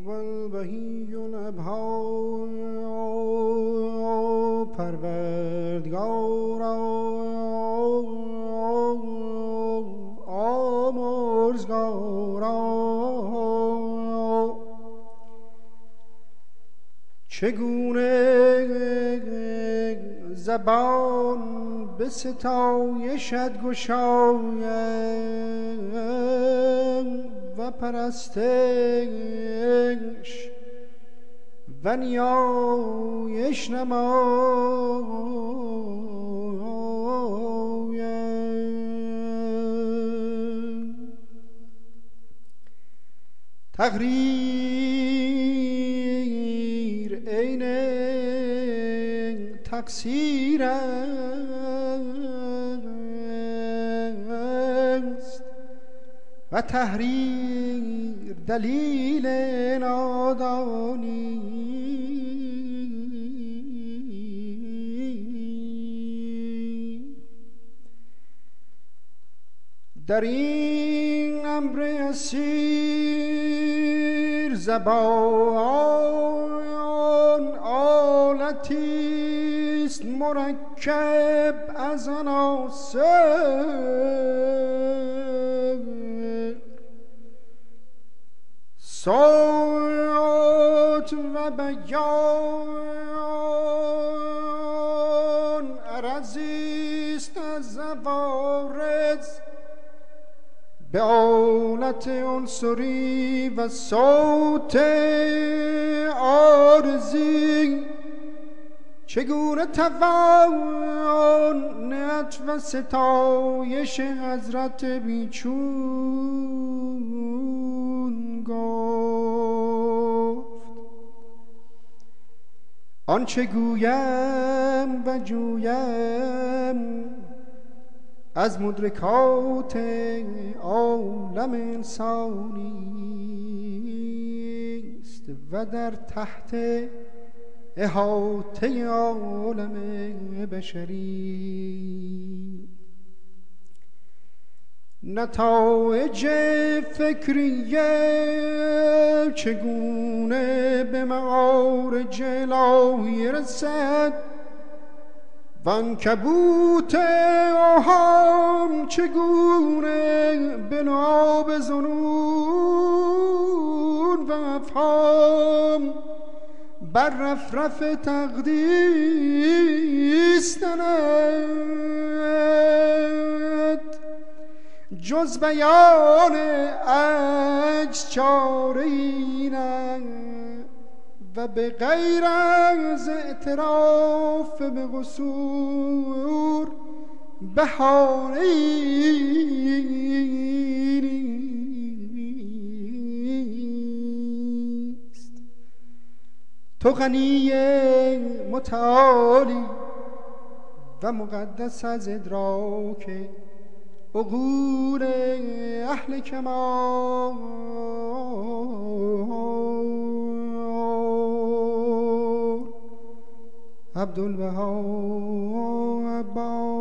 والبهی الابها پروردگارا آمرزگارا چگونه زبان به ستایشت گشایم و پرستش و نیایش نمایم. تقریر عین تقصیر است و تحریر دلیل نادانی. در این امر اسیر زبان آلتی است مرکب از عناصر، صوت و بیان عرضی است از عوارض به آلت عنصری و صوت عارضی. چگونه توان نعت و ستایش حضرت بیچون گفت؟ آنچه گویم و جویم از مدرکات عالم انسانی است و در تحت احاطه عالم بشری. نتایج فکریه چگونه به معارج الهی رسد و عنکبوت اوهام چگونه به لعاب ظنون و افهام بر رفرف تقدیس تند. جز بیان عجز چاره‌ای نه و به غیر از اعتراف به قصور بهانه‌ای نیست. تو غنی متعالی و مقدس از ادراک عقول اهل کمال. عبدالبها عباس